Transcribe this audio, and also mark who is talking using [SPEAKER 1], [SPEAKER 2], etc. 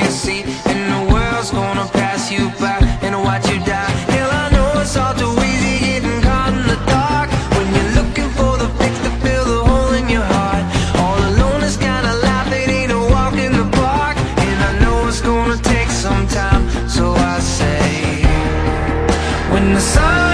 [SPEAKER 1] your seat, and the world's gonna pass you by and watch you die. Hell, I know it's all too easy getting caught in the dark when you're looking for the fix to fill the hole in your heart. All alone is kinda life, it ain't a walk in the park, and I know it's gonna take some time. So I say, when the sun